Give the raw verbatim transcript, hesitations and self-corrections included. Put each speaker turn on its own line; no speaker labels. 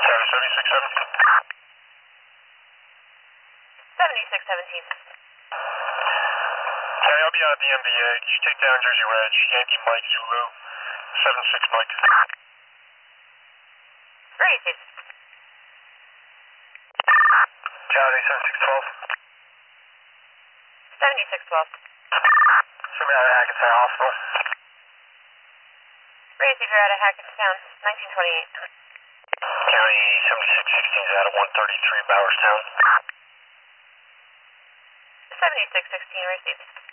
seventy-six seventeen.
seventy-six seventeen.
Okay, I'll be out of the M B A. Could you take down Jersey Reg, Yankee Mike Zulu, seven six Mike.
Where is it?
County seventy-six twelve.
seventy-six twelve.
Show me out of Hackettstown Hospital.
Where is it? You're out of Hackettstown, nineteen twenty-eight.
County seventy-six sixteen is out of one thirty-three Bowerstown.
seventy-six sixteen, received.